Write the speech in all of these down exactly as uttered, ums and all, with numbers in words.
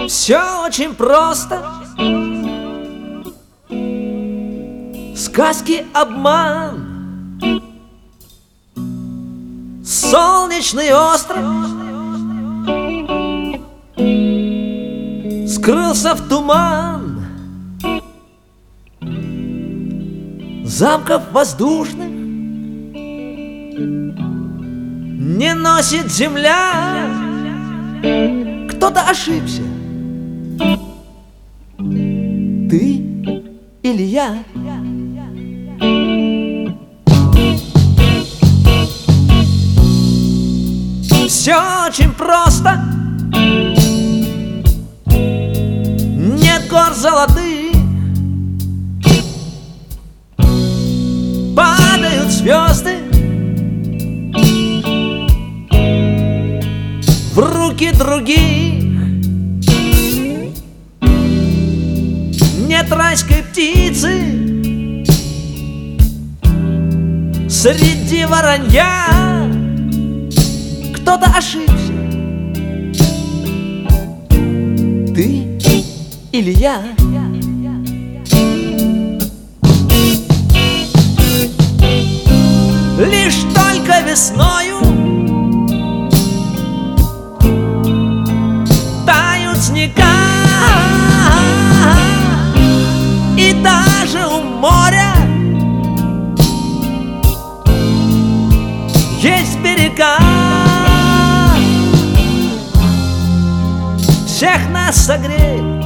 Все очень просто. Сказки обман. Солнечный остров скрылся в туман. Замков воздушных не носит земля. Кто-то ошибся. Ты или я? Все очень просто. Нет гор золотых, падают звезды в руки других. Нет райской птицы среди воронья. Кто-то ошибся. Ты или я? Лишь только весною тают снега, и даже у моря есть берега. Всех нас согреет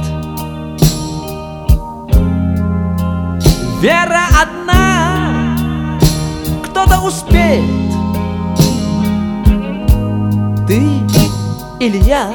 вера одна. Кто-то успеет. Ты или я?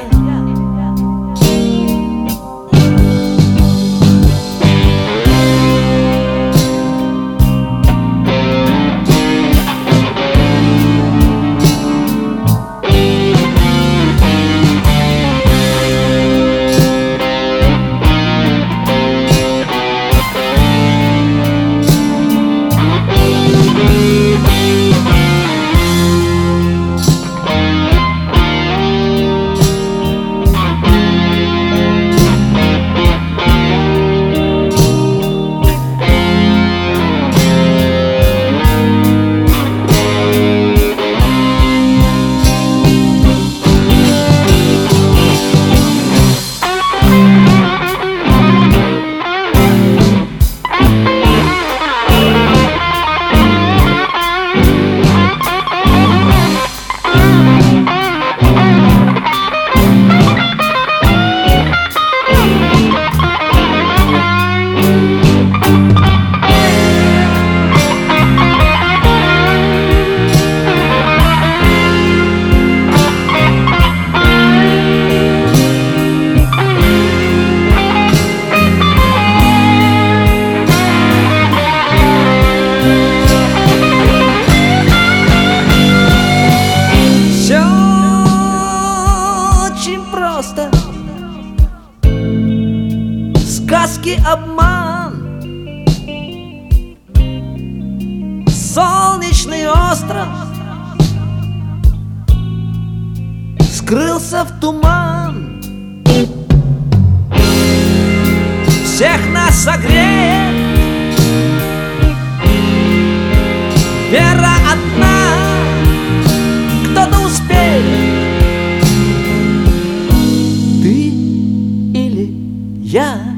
Сказки обман. Солнечный остров скрылся в туман. Всех нас согреет вера одна. Кто-то успеет. Ты или я?